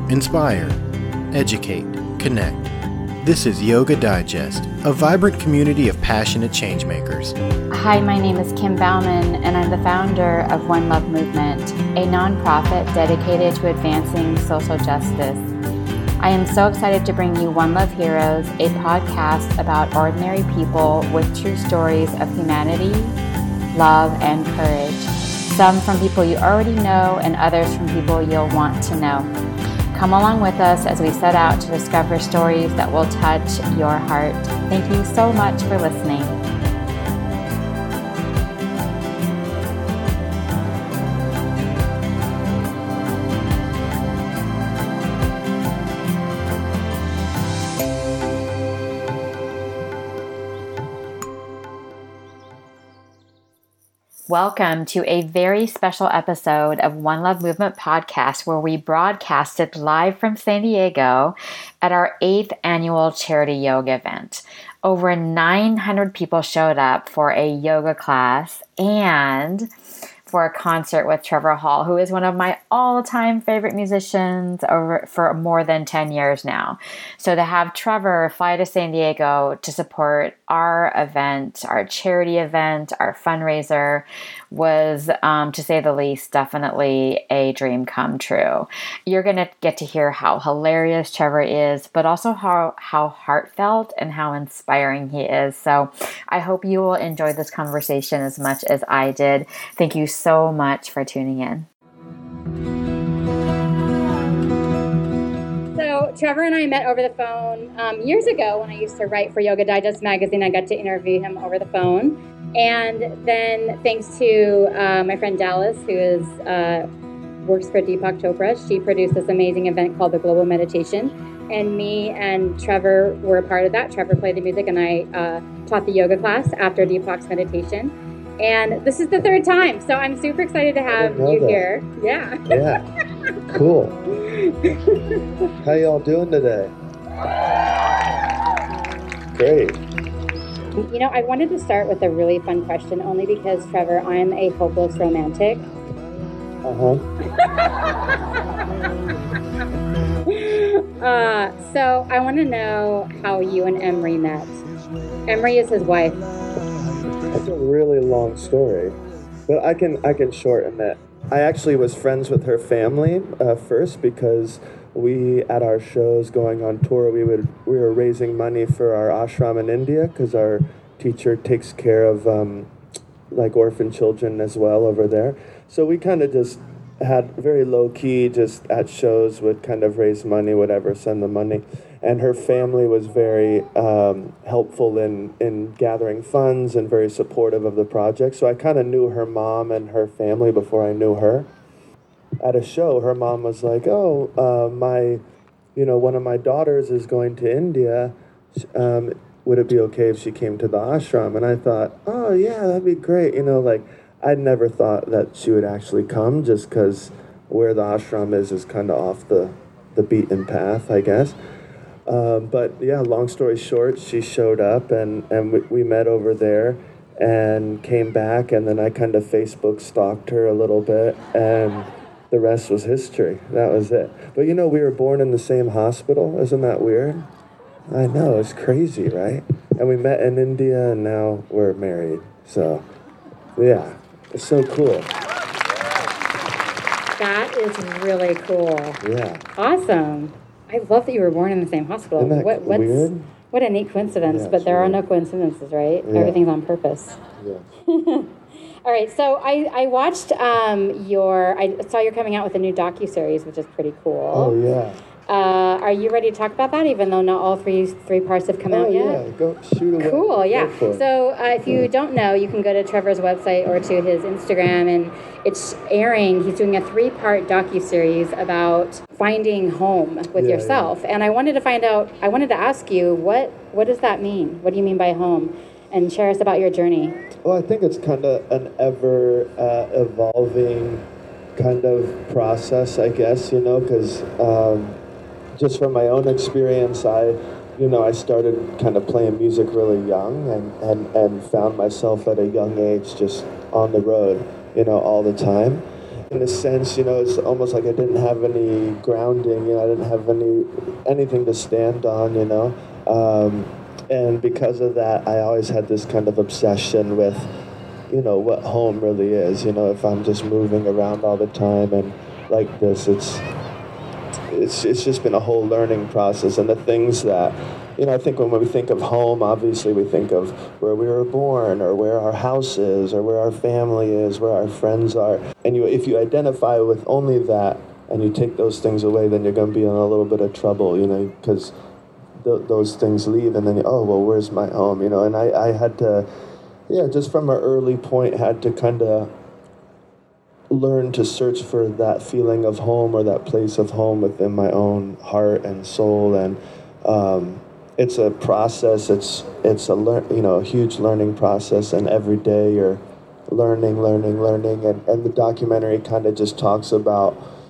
inspire, educate, connect. This is Yoga Digest, a vibrant community of passionate changemakers. Hi, my name is Kim Bauman, and I'm the founder of One Love Movement, a nonprofit dedicated to advancing social justice. I am so excited to bring you One Love Heroes, a podcast about ordinary people with true stories of humanity, love, and courage. Some from people you already know, and others from people you'll want to know. Come along with us as we set out to discover stories that will touch your heart. Thank you so much for listening. Welcome to a very special episode of One Love Movement podcast, where we broadcasted live from San Diego at our 8th annual charity yoga event. Over 900 people showed up for a yoga class and for a concert with Trevor Hall, who is one of my all-time favorite musicians for more than 10 years now. So to have Trevor fly to San Diego to support our event, our charity event, our fundraiser, was, to say the least, definitely a dream come true. You're going to get to hear how hilarious Trevor is, but also how heartfelt and how inspiring he is. So I hope you will enjoy this conversation as much as I did. Thank you so much for tuning in. So Trevor and I met over the phone years ago when I used to write for Yoga Digest magazine. I got to interview him over the phone. And then thanks to my friend Dallas, who works for Deepak Chopra, she produced this amazing event called the Global Meditation. And me and Trevor were a part of that. Trevor played the music and I taught the yoga class after Deepak's meditation. And this is the third time, so I'm super excited to have you here. Yeah. Yeah. Cool. How y'all doing today? Great. You know, I wanted to start with a really fun question, only because, Trevor, I'm a hopeless romantic. So I want to know how you and Emery met. Emery is his wife. That's a really long story, but I can shorten it. I actually was friends with her family first because we, at our shows going on tour, we were raising money for our ashram in India because our teacher takes care of like orphan children as well over there. So we kind of just had very low key, just at shows would kind of raise money, whatever, send the money. And her family was very helpful in gathering funds and very supportive of the project. So I kind of knew her mom and her family before I knew her. At a show, her mom was like, one of my daughters is going to India. Would it be okay if she came to the ashram? And I thought, oh yeah, that'd be great. I'd never thought that she would actually come, just because where the ashram is kind of off the beaten path, I guess. But yeah, long story short, she showed up and we met over there and came back, and then I kind of Facebook stalked her a little bit, and the rest was history. That was it. But we were born in the same hospital. Isn't that weird? I know, it's crazy, right? And we met in India, and now we're married. So, yeah, it's so cool. That is really cool. Yeah. Awesome. I love that you were born in the same hospital. Isn't that weird? What a neat coincidence, Yeah, but there are weird. no coincidences, right? Yeah. Everything's on purpose. Yeah. All right, so I watched I saw you're coming out with a new docuseries, which is pretty cool. Oh, yeah. Are you ready to talk about that, even though not all three parts have come out yet? Yeah, go shoot away. Cool, yeah. Go for it. So if you don't know, you can go to Trevor's website or to his Instagram, and it's airing. He's doing a 3-part docuseries about finding home with yourself. Yeah. And I wanted to ask you, what does that mean? What do you mean by home? And share us about your journey. Well, I think it's kind of an ever evolving kind of process, I guess, because just from my own experience, I started kind of playing music really young and found myself at a young age just on the road, all the time. in a sense, it's almost like I didn't have any grounding, I didn't have anything to stand on, and because of that, I always had this kind of obsession with, what home really is, if I'm just moving around all the time and like this, it's just been a whole learning process, and the things that, I think when we think of home, obviously we think of where we were born, or where our house is, or where our family is, where our friends are. And if you identify with only that, and you take those things away, then you're going to be in a little bit of trouble, because those things leave, and then, where's my home, And I had to, just from an early point, had to kind of learn to search for that feeling of home, or that place of home within my own heart and soul. And it's a process. It's a huge learning process, and every day you're learning. And the documentary kind of just talks about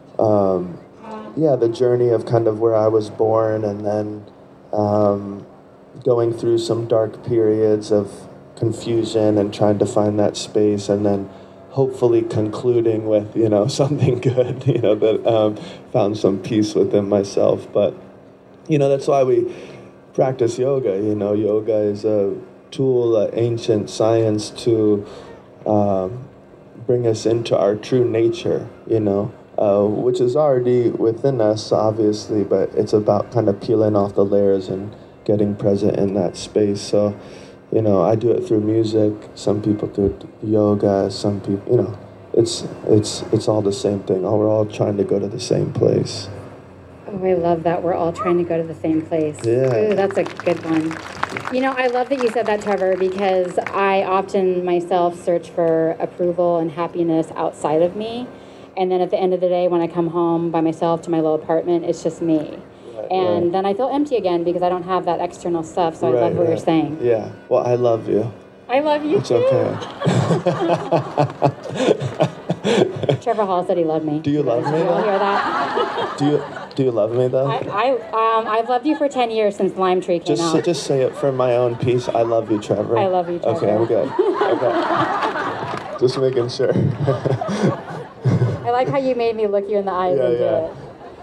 the journey of kind of where I was born, and then going through some dark periods of confusion and trying to find that space, and then hopefully concluding with something good, that found some peace within myself. But that's why we practice yoga. Yoga is a tool, ancient science to bring us into our true nature, which is already within us, obviously, but it's about kind of peeling off the layers and getting present in that space. So, I do it through music. Some people do it through yoga. Some people, it's all the same thing. We're all trying to go to the same place. Oh, I love that. We're all trying to go to the same place. Yeah. Ooh, that's a good one. I love that you said that, Trevor, because I often myself search for approval and happiness outside of me. And then at the end of the day, when I come home by myself to my little apartment, it's just me. And then I feel empty again because I don't have that external stuff. So I love what you're saying. Yeah. Well, I love you. I love you too. Okay. Trevor Hall said he loved me. Do you love me? You all hear that? Do you love me though? I've loved you for 10 years since Lime Tree came out. Just say it for my own peace. I love you, Trevor. I love you, Trevor. Okay, I'm good. Okay. Just making sure. I like how you made me look you in the eyes and do it.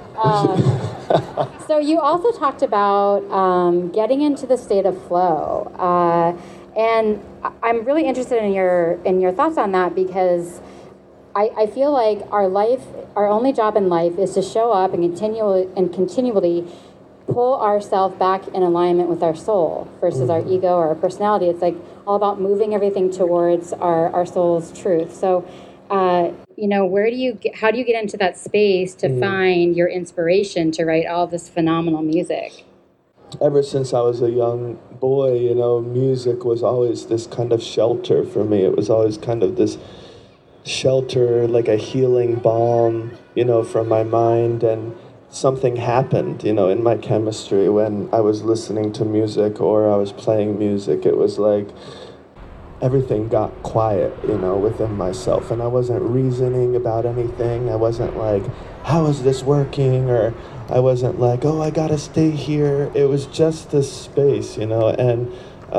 So you also talked about getting into the state of flow, and I'm really interested in your thoughts on that, because I feel like our only job in life is to show up and continually pull ourselves back in alignment with our soul versus our ego or our personality. It's like all about moving everything towards our soul's truth. So, how do you get into that space to find your inspiration to write all this phenomenal music? Ever since I was a young boy, music was always this kind of shelter for me. It was always kind of this shelter, like a healing balm, from my mind. And something happened, in my chemistry when I was listening to music or I was playing music. It was like everything got quiet, within myself. And I wasn't reasoning about anything. I wasn't like, how is this working? Or I wasn't like, oh, I gotta stay here. It was just this space, and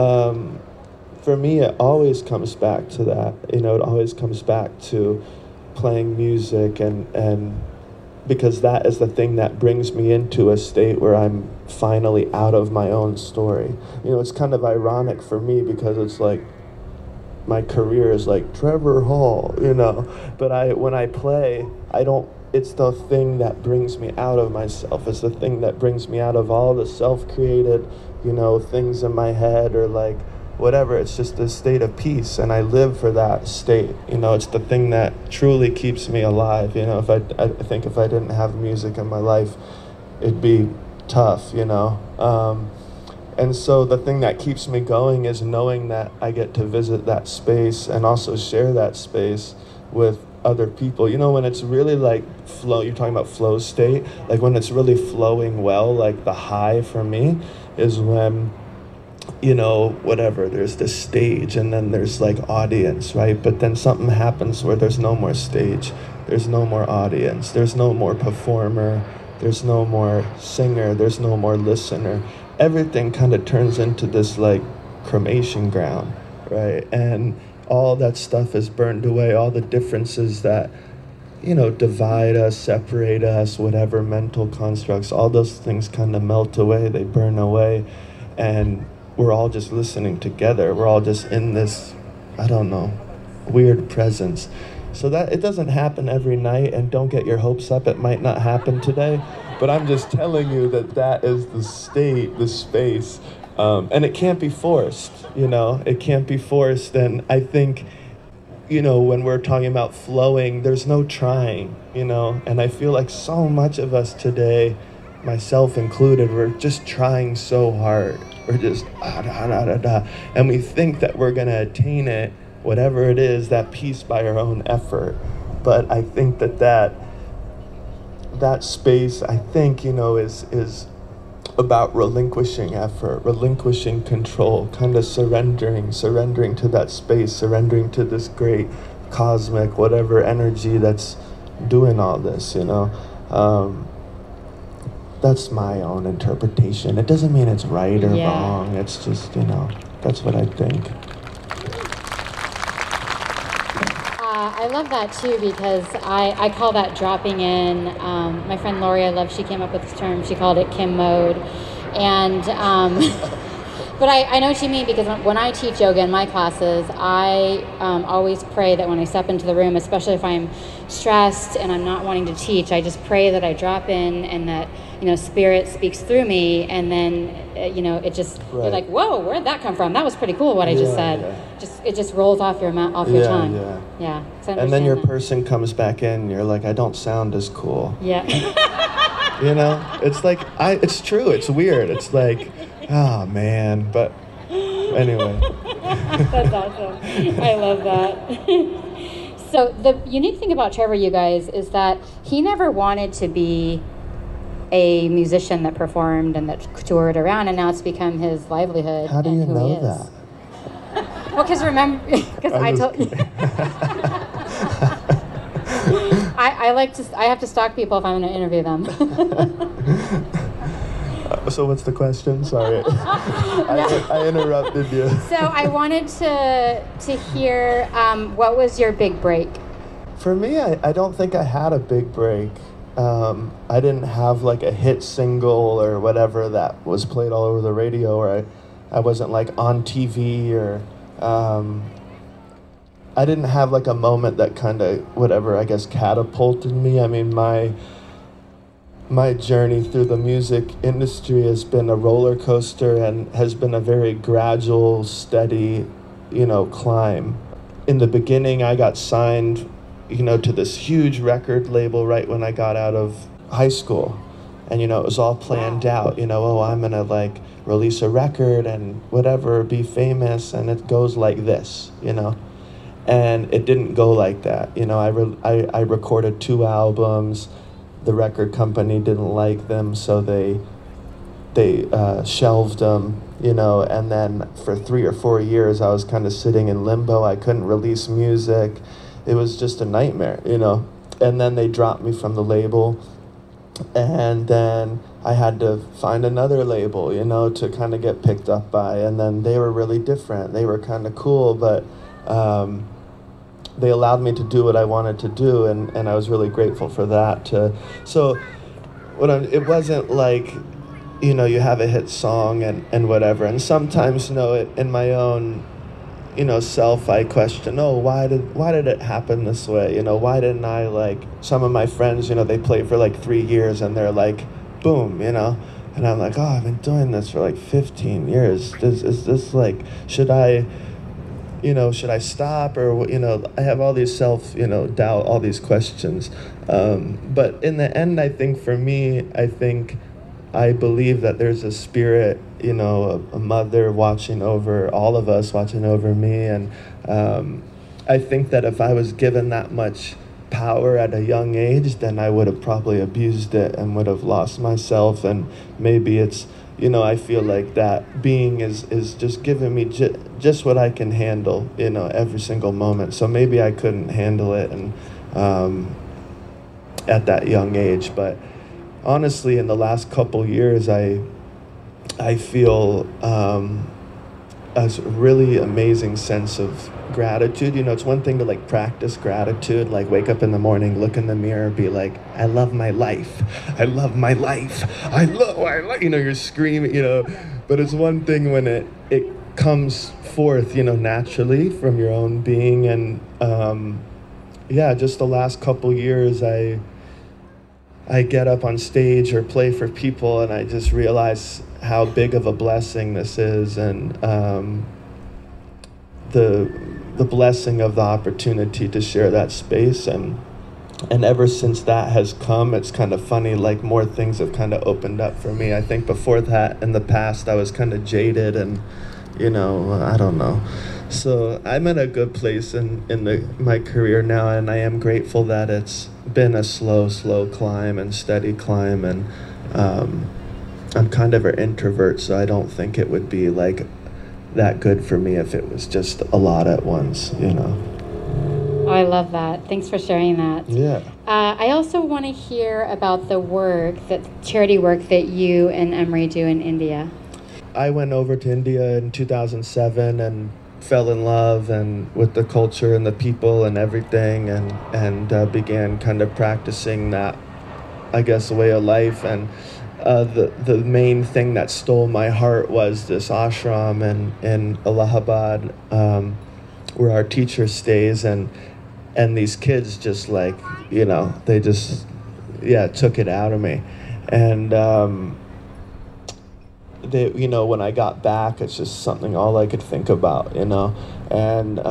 for me, it always comes back to that. It always comes back to playing music, and because that is the thing that brings me into a state where I'm finally out of my own story. It's kind of ironic for me because it's like my career is like Trevor Hall, but when I play, it's the thing that brings me out of myself. It's the thing that brings me out of all the self-created, things in my head or like whatever. It's just a state of peace, and I live for that state. It's the thing that truly keeps me alive. I think if I didn't have music in my life, it'd be tough, And so the thing that keeps me going is knowing that I get to visit that space and also share that space with other people. When it's really like flow, you're talking about flow state, like when it's really flowing well, like the high for me is when, there's this stage and then there's like audience, right? But then something happens where there's no more stage, there's no more audience, there's no more performer, there's no more singer, there's no more listener. Everything kind of turns into this like cremation ground, right? And all that stuff is burned away, all the differences that divide us, separate us, whatever mental constructs, all those things kind of melt away, they burn away, and we're all just listening together. We're all just in this, I don't know, weird presence. So that it doesn't happen every night, and don't get your hopes up, it might not happen today, but I'm just telling you that is the state, the space, and it can't be forced, it can't be forced, and I think, when we're talking about flowing, there's no trying, and I feel like so much of us today, myself included, we're just trying so hard. We're just and we think that we're gonna attain it, whatever it is, that peace by our own effort. But I think that space, I think, is about relinquishing effort, relinquishing control, kind of surrendering to that space, surrendering to this great cosmic, whatever energy that's doing all this, That's my own interpretation. It doesn't mean it's right or wrong. It's just, that's what I think. I love that too, because I call that dropping in. My friend Lori, she came up with this term. She called it Kim mode. And, but I know what you mean, because when I teach yoga in my classes, I always pray that when I step into the room, especially if I'm stressed and I'm not wanting to teach, I just pray that I drop in and that, Spirit speaks through me, and then, it just, you're like, whoa, where'd that come from? That was pretty cool what I just said. Yeah. It just rolls off your tongue. Yeah. And then your person comes back in, and you're like, I don't sound as cool. Yeah. It's like, it's true, it's weird. It's like, oh man, but anyway. That's awesome. I love that. So the unique thing about Trevor, you guys, is that he never wanted to be a musician that performed and that toured around, and now it's become his livelihood. How do you know that? Well, because I told you. I have to stalk people if I'm going to interview them. So what's the question? Sorry. I interrupted you. So I wanted to hear, what was your big break? For me, I don't think I had a big break. I didn't have like a hit single or whatever that was played all over the radio, or I wasn't like on TV, or I didn't have like a moment that kind of, whatever, I guess, catapulted me. I mean, my journey through the music industry has been a roller coaster and has been a very gradual, steady, climb. In the beginning, I got signed, to this huge record label right when I got out of high school. And, it was all planned out, I'm going to like release a record and whatever, be famous, and it goes like this, And it didn't go like that. I recorded 2 albums. The record company didn't like them, so they shelved them, and then for 3 or 4 years I was kind of sitting in limbo. I couldn't release music. It was just a nightmare, and then they dropped me from the label, and then I had to find another label, to kind of get picked up by, and then they were really different. They were kind of cool, but they allowed me to do what I wanted to do, and I was really grateful for that. It wasn't like, you have a hit song and whatever, and sometimes, in my own, self, I question, why did it happen this way? Why didn't I, like, some of my friends, they play for like 3 years and they're like, boom, and I'm like, I've been doing this for like 15 years. Is this like, should I stop, or, I have all these doubt, all these questions. But in the end, I think for me, I believe that there's a spirit, a mother watching over all of us, watching over me. And I think that if I was given that much power at a young age, then I would have probably abused it and would have lost myself. And maybe it's, I feel like that being is just giving me just what I can handle, every single moment. So maybe I couldn't handle it and at that young age. But honestly, in the last couple years, I feel a really amazing sense of gratitude. You know, it's one thing to like practice gratitude, like wake up in the morning, look in the mirror, be like, I love my life. I love my life. You know, you're screaming, you know, but it's one thing when it comes forth, you know, naturally from your own being. And just the last couple years, I get up on stage or play for people, and I just realize how big of a blessing this is, and the blessing of the opportunity to share that space. And ever since that has come, it's kind of funny, like more things have kind of opened up for me. I think before that, in the past, I was kind of jaded and, you know, I don't know. So I'm at a good place in my career now, and I am grateful that it's been a slow climb and steady climb. And I'm kind of an introvert, so I don't think it would be like that good for me if it was just a lot at once, you know. Oh, I love that. Thanks for sharing that. Yeah. I also want to hear about the charity work that you and Emery do in India. I went over to India in 2007 and fell in love and with the culture and the people and everything, and began kind of practicing that, I guess, way of life. And the main thing that stole my heart was this ashram in Allahabad, where our teacher stays, and these kids just like, you know, they just took it out of me. And they, you know, when I got back, it's just something all I could think about, you know. And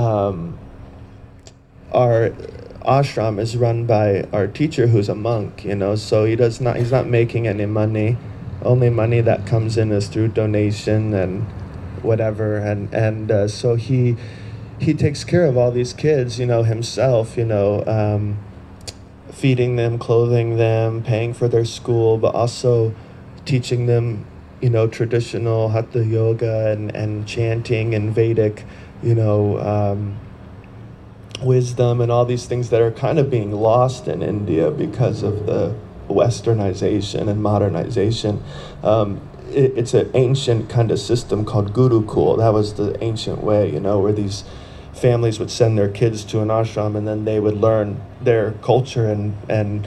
our ashram is run by our teacher, who's a monk, you know, so he's not making any money. Only money that comes in is through donation and whatever. And so he takes care of all these kids, you know, himself, you know, feeding them, clothing them, paying for their school, but also teaching them, you know, traditional hatha yoga and chanting and Vedic, you know, wisdom and all these things that are kind of being lost in India because of the westernization and modernization. It's an ancient kind of system called Gurukul. That was the ancient way, you know, where these families would send their kids to an ashram, and then they would learn their culture and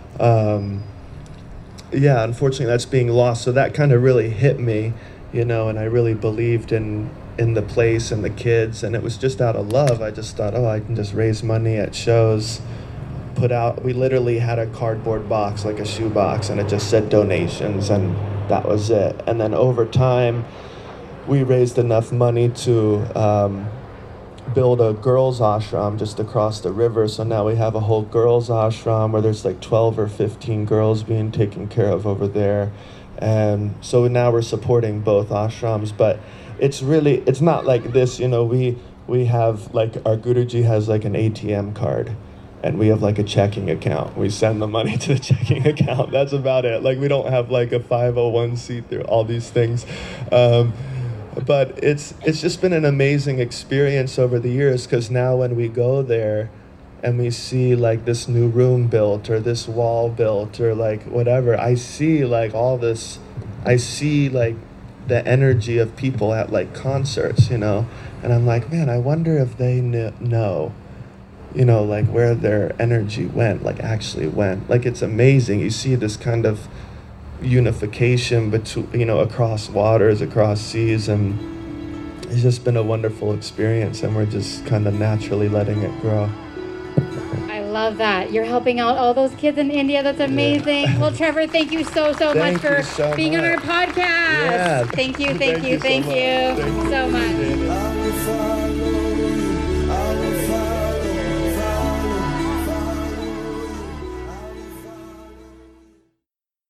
unfortunately that's being lost. So that kind of really hit me, you know, and I really believed in the place and the kids, and it was just out of love. I just thought, I can just raise money at shows, we literally had a cardboard box, like a shoe box, and it just said donations, and that was it. And then over time, we raised enough money to build a girls' ashram just across the river. So now we have a whole girls' ashram where there's like 12 or 15 girls being taken care of over there. And so now we're supporting both ashrams, but it's not like this, you know, we have like, our Guruji has like an ATM card, and we have like a checking account. We send the money to the checking account. That's about it. Like, we don't have like a 501c3, all these things. But it's just been an amazing experience over the years, because now when we go there and we see like this new room built or this wall built or like whatever, I see like all this, I see like the energy of people at like concerts, you know, and I'm like, man, I wonder if they know, you know, like where their energy went, like actually went. Like, it's amazing. You see this kind of unification between, you know, across waters, across seas, and it's just been a wonderful experience, and we're just kind of naturally letting it grow. I love that. You're helping out all those kids in India. That's amazing. Yeah. Well, Trevor, thank you so much for being on our podcast. Yeah. Thank you so much.